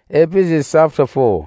Ephesians chapter 4.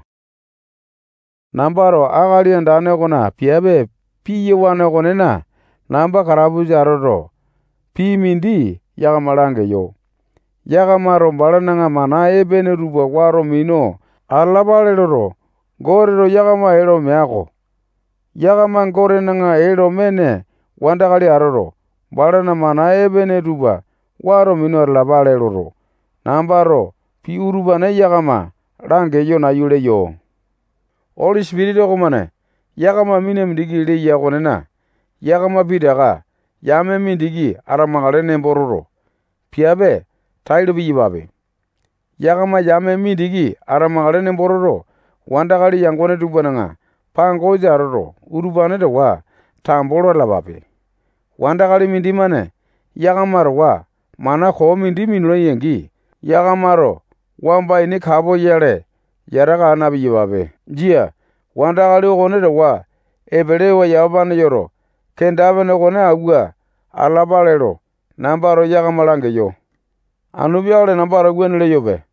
Nambaro agali andane kona piabe piye wane konena namba karabuja aroro pi mindi yaga malange yo. Yaga maro balananga mana ebene ruba waro mino alabale roro gorero yaga ma ero meako. Yaga man gore nanga ero mene wandakali aroro balana mana ebene ruba waro mino alabale roro. Nambaro pi uruba ne yaga ma lange yo na yule yo. Holy Spirit komane yagama mine mindigi le yagonena yagama bidaga yame mindigi aramagale nembororo piabe taido bibabe yagama yame mindigi aramagale nembororo wandagali yangone dubananga pango jaroro urubane dewa tamboro lababe wandagali mindimane yagamaro wa mana ko mindi minulo yengi yagamaro wamba ini kabo yare yaraga anabi yibabe jia wandagali gone dewa ebele wa yabane yoro kendabane gone agua alabalero nambaro yagamalange yo anubiale nambaro gwenle yobe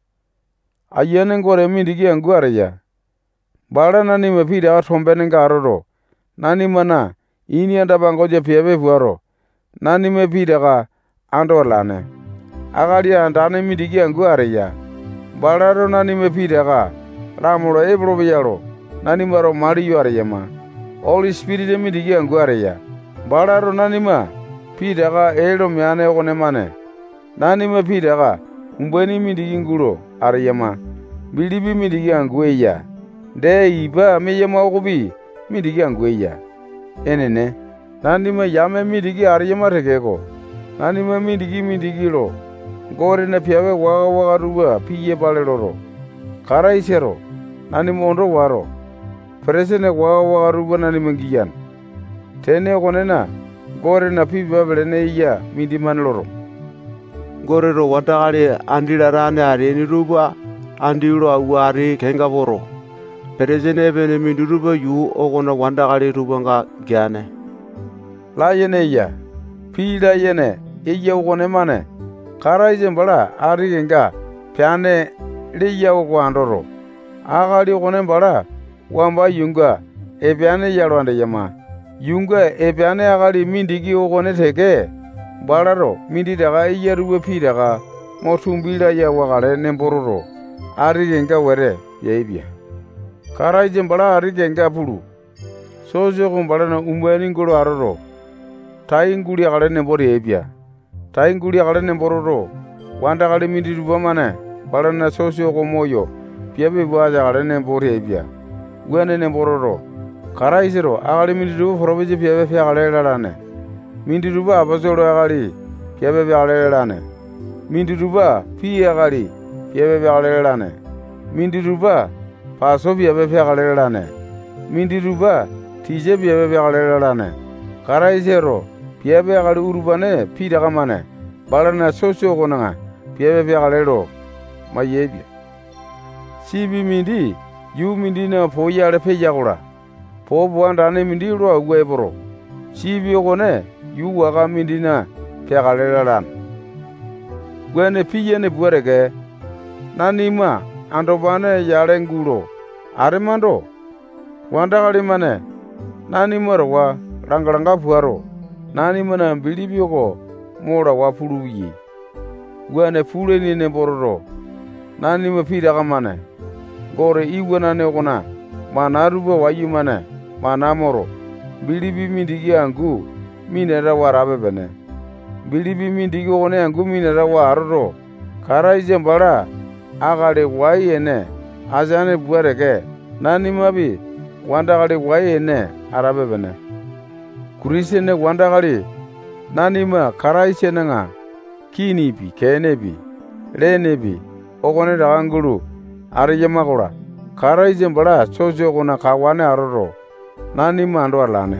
ayene ngore mindigi anguare ya bala nani mepida atombene ngaroro nani mana ini anda bangoje piebe fuaro nani mepida ga andolane agali andane mindigi anguare ya balaro nani mepida ga ramulo ebro biyaro nani maro mariyo areyama Holy Spirit mindigi anguare ya balaro nani ma pida ga elo meane gone mane nani ma pida ga umbeni mindigi nguro areyama bilibi mindigi angue ya de iba meyama ogobi mindigi angue ya enene nani ma yame mindigi areyama regego nani ma mindigi lo gore na piawe waga ruba piye balero karaisero nani mondo waro presene waga ruba nani mangiyan tene konena gore na piba belene iya mindi manloro gore ro watagale andira rane are ni ruba andiro awari kenga boro presene bene mindi ruba yu ogona wandagale ruba nga gyane la yene ya pida yene iya ogone mane karaije mbala ari genga pyane liya ogwandoro agali ogone mbala wamba yunga ebyane yalwande yama yunga ebyane agali mindigi ogone teke balaro mindi daga iyaruwe pidaga motumbila ya wagale nembororo ari genga were yeibya karaije mbala ari genga pulu sojo kumbala na umbani ngolo aroro tainguli agale nembore yeibya tainguli agale nembororo wanda gale mindi rubamane balana sojo ko moyo piabe baja gale nembore yeibya wene nembororo karaisero agali mindi ruba forobeje piabe fe agale lalane mindi ruba abazoro agali piabe be agale lalane mindi ruba pi agali piabe be agale lalane mindi ruba paso piabe fe agale lalane mindi ruba tije piabe be agale lalane karaisero piabe agali urubane pi daga mane balana socio konanga piabe be agale ro mayebya sibi mindi yu mindi na po yare pe yagora po buandane mindi ro agweboro sibi ogone yu waga mindi na pe agale lalan gwene piyene buerege nanima andobane yare nguro aremando wandagale mane nanima ro wa rangalanga buaro nanima na bilibi ogo mora wa puluyi gwene fuleni ne bororo nanima pidaga mane gore iwana ne ogona manaruba wayu mane manamoro bilibi mindigi angu minera warabe bene bilibi mindigi ogone angu minera waroro karaije mbara agale wayene azane buarege nanimabi wandagale wayene arabe bene kurisene wandagale nanima karaije nanga kinibi kenebi lenebi ogone daganguru ariyama gora karaije mbara sojo gona kawane aroro nanima ando alane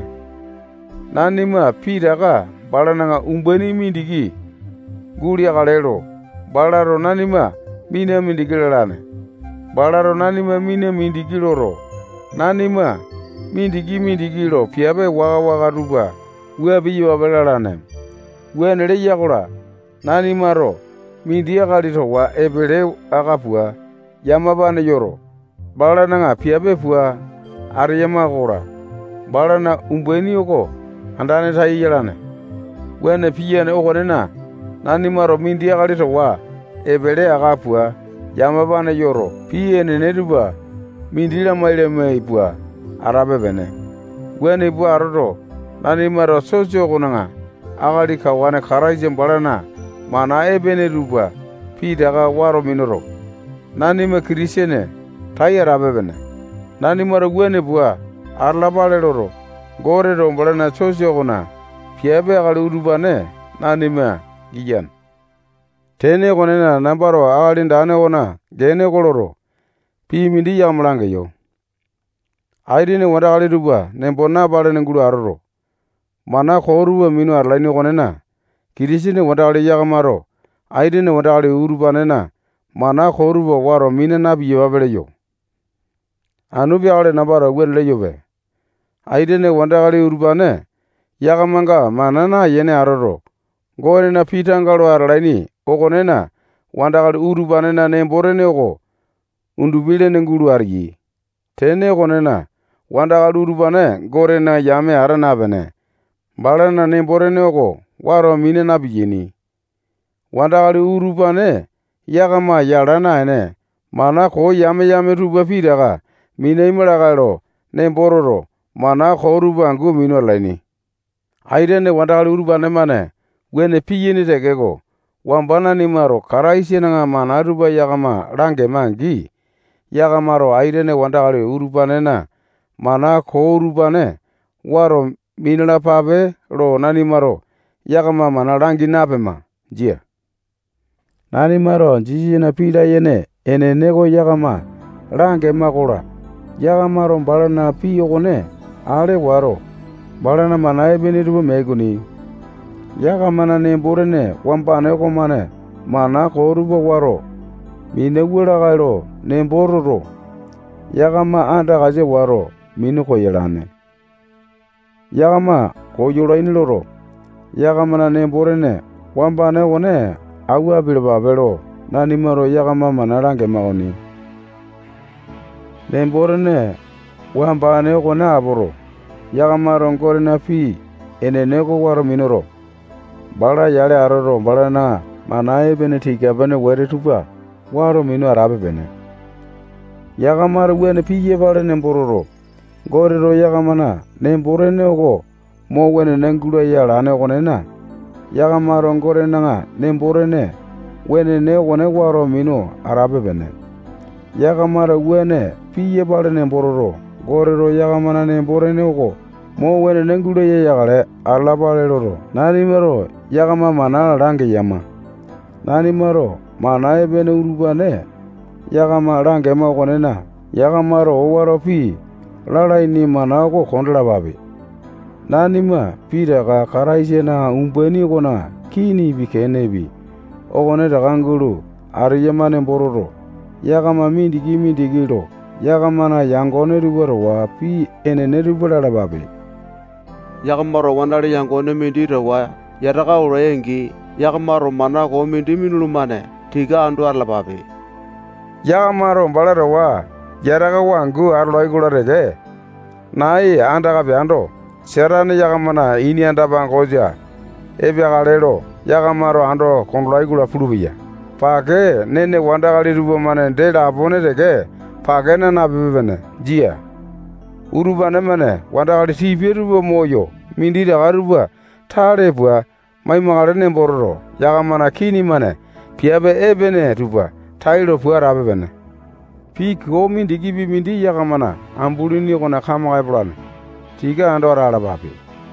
nanima pidaga balananga umbeni mindigi guri agalero balaro nanima mine mindigi lalane balaro nanima mine mindigi loro nanima mindigi lo piabe waga ruba webi wabelalane wenele yagora nanima ro mindi agali to wa ebele agapua yamabane yoro, balana nga piabe fua ariyama gora, balana umbeni oko andane tai yelane. Wene piyane okonena, nani maro mindi agalito wa, ebele agapua, yamabane yoro, piyene neduba, mindila maile meipua, arabe bene. Wene ibu arodo, nani maro sosio konanga, agali kawane karaije balana, mana ebene duba, pi daga waro minoro. Nani ma kirisiene, tai arabe bene. Nani maro wene bua, arlabale loro, gore do balana sosio kona, piabe agali urubane, nani ma giyan. Tene konena nambaro agali ndane kona, gene koloro, pi mindi yamlange yo. Airine wada agali duba, nembona bale nengulu aroro. Mana koruba minu arlaini konena, kirisine wada agali yagamaro, airine wada agali urubanena, mana koruba waro mine nabi yababele yo. Anubi agali nambaro wenle yobe. Airine wada agali urubane, yagamanga manana yene aroro. Gore na pitangalo arlaini, okonena, wada agali urubanena nemborene oko, undubile nengulu argi. Tene konena, wanda agali urubane, gore na yame arana bene. Balana nemborene oko, waro mine nabiyini. Wanda agali urubane, yagama yarana ene, mana ko yame ruba pidaga, mine imaragalo, nembororo, mana ko rubangu minu alaini. Airene wanda agali urubane mane, wene piyini tegego, wambana nimaro karaisi nanga mana ruba yagama range mangi, yagamaro airene wanda agali urubanena, mana ko urubane, waro minala pabe ro nani maro yagama mana rangi napema jia. Nani maro jiji na pida yene ene nego yagama range makora yagamaro balana pi okone ale waro balana mana ebeni rubo meguni yagama na nemborene wampane komane mana ko rubo waro mine wura gairo nembororo yagama anda gaje waro minu ko yelane. Yagama ko yulaini loro, yagama na nemborene, wambane one, awa bilbabelo, nani maro yagama manarange maoni. Nemborene, wambane one aboro, yagama rongore na fi, ene nego waro minoro. Bala yale aroro, bala na, manae bene tika bene were tupa, waro minu arabe bene. Yagama wene piye bala nembororo. Gore ro yagamana nemborene oko mo wene nengulu yalane konena yagamaro ngore nanga nemborene wene ne wone waro mino arabe bene yagamaro wene piye bale nembororo gore ro yagamana nemborene oko mo wene nengulu yagale alabale loro nani mero yagama mana range yama nani mero mana ebene urubane yagama range ma konena yagamaro waro pi lalai ni mana ko kondla babe. Nani ma pira ka karaise na umbeni kona kini bikene bi. Ogone dagangulu ariyama nembororo. Yagama mindigi ro. Yagama na yangone rubaro wa pi enene rubara babe. Yagamaro wanari yangone mindiro wa yaraga urengi yagamaro mana ko mindi minulumane tiga andu arla babe. Yagamaro balaro wa yaraga wangu arloi gulorege nai anda be ando serane yagamana ini anda bangoja ebe galero yagamaro ando konloi gula fulubiya pake nene wanda gali rubo mane ndela abone rege pake na bibene jia urubane mane wanda gali tibi rubo moyo mindi da ruba tare bua mai magare nembororo yagamana kini mane piabe ebene ruba tairo bua rabe bene Pik go mindi gibi mindi yagamana ambulini kona kama kai bulane tiga ando rara babi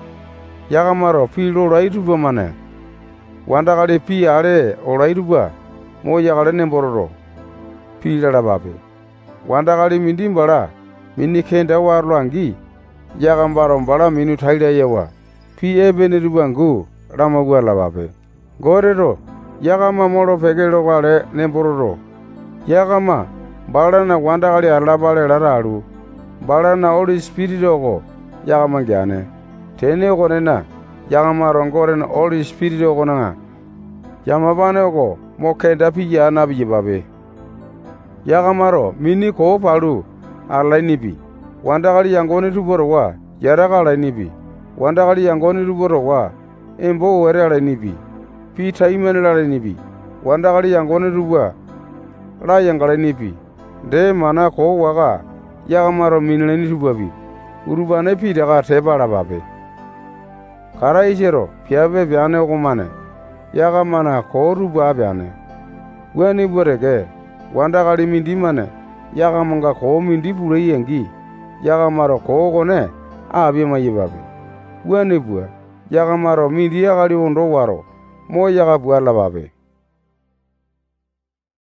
yagamaro pilo rairuba mane wanda kali pi are orairuba mo yagale nembororo pi rara babi wanda kali mindi mbara mini kenda warlo angi yagambaro mbara minu thaida yewa pi ebene rubangu ramagwa la babi gorero yagama moro pegelo wale nembororo yagama balana wanda kali arlabale lararu balana Holy Spirit oko yagama gyane tene oko nena yagama rongore na Holy Spirit oko nanga yamabane oko mo kenda pi yana bi babe Yagamaro mini ko palu alainipi. Wandakali yangoni tuborowa yaraka alainipi. Wandakali yangoni tuborowa embo were alainipi. Pita imene alainipi. Wandakali yangoni tuba la yangalainipi. De mana ko waga yagamaro minileni tubabi. Urubane pita ka tebala babe. Kara ishero piabe biane okumane. Yagamana ko ruba biane. Weni bureke wandakali mindi mane. Yagamanga ko mindi pure yengi. Yagamaro ko gone abi mayibabe. Weni bua yagamaro mindi yagali ondo waro. Mo yagabua lababe.